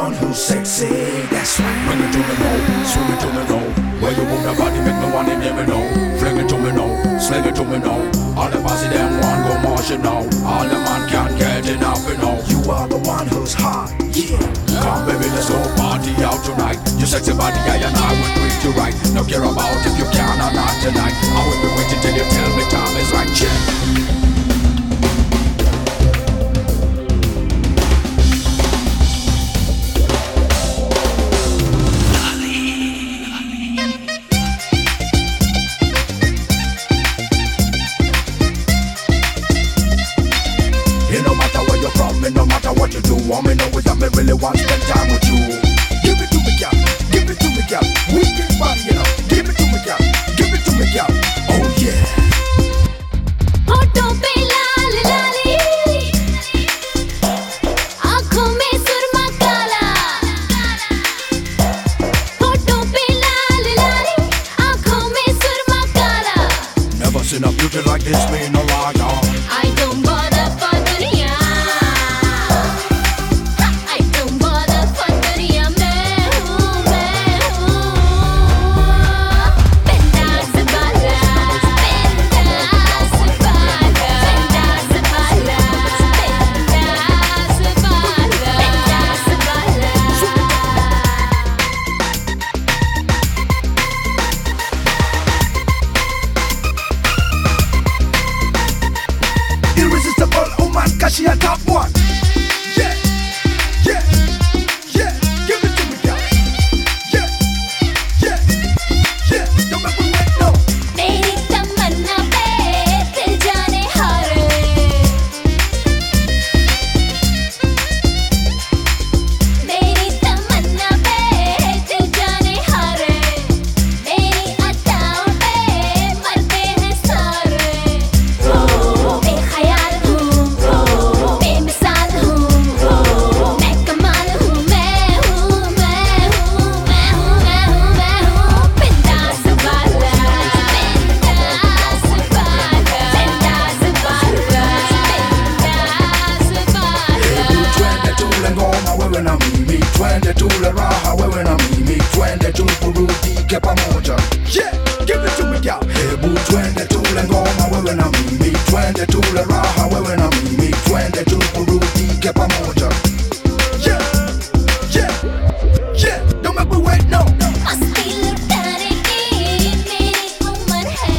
one who's sexy, that's right. Bring it to me now, swing it to me now. Where you move your body make me want it, let me know. Fling it to me now, sling it to me now. All the bossy them want go marching now. All the man can't get enough, you know. You are the one who's hot, yeah. Come baby, let's go party out tonight. Your sexy body, I and I will treat you right. No care about if you can or not tonight. I will be waiting till you tell me time is right, yeah. No matter what you do, all me know is that me really want to spend time with you. Give it to me, girl. Give it to me, girl. Wicked body, you know. Give it to me, girl. Give it to me, girl. Oh yeah. होठों पे लाल लाली, आँखों में सुरमा काला. होठों पे लाल लाली, आँखों में सुरमा काला. Never seen a beauty like this, me no lie, y'all. I don't bother for दुनिया. Irresistible woman, cause she a top one. Yeah, yeah, yeah. Give it to me, girl. Yeah, yeah, yeah. Don't make me wait, no. मेरी तमन्ना पे दिल जाने हारे. मेरी तमन्ना पे दिल जाने हारे. मेरी अदाओं पे मरते हैं सारे. बेख्याल हूँ, बेमिसाल हूँ, मैं कमाल हूँ, मैं हूँ, मैं हूँ, मैं हूँ, मैं हूँ, मैं हूँ. बिंदास वाला, बिंदास वाला, बिंदास वाला, बिंदास वाला. 22 le ngoma wewe na mimi, 22 le raha wewe na mimi, 22 burudike pamoja. Yeah, give it to me, girl. Hebu 22 le ngoma wewe na mimi, 22 le raha wewe na mimi, 22 burudike pamoja. Yeah, yeah, yeah. Don't make me wait, no. मस्ती लुटाने की मेरी उम्र है.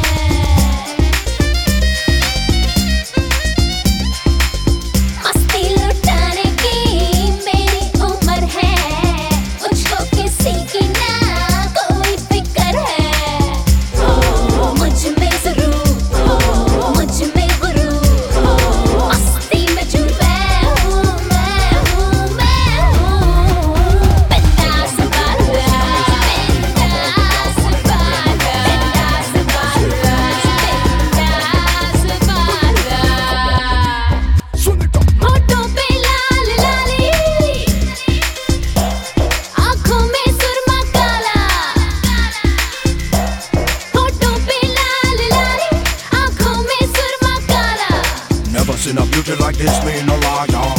मस्ती लुटाने की मेरी उम्र है. मुझको किसी की ना कोई फिक्र है. मुझ में ज़रूर, मुझ में गुरूर. मस्ती में चूर मैं हूँ, मैं हूँ, मैं हूँ. बिंदास वाला, बिंदास वाला, बिंदास वाला, बिंदास वाला. Swing it up. होठों पे लाल लाली, आँखों में सुरमा काला. होठों पे लाल लाली, आँखों में सुरमा काला. Never seen a beauty like this, me no lie, y'all.